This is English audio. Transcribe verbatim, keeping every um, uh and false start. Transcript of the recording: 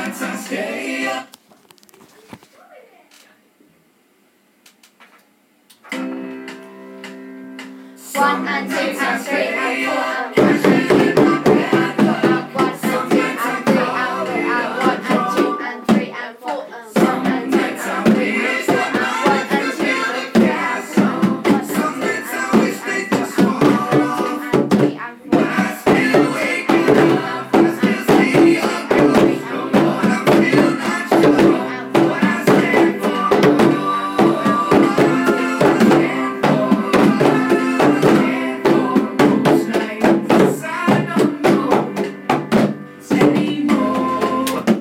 lights and stay up. One and two and three and four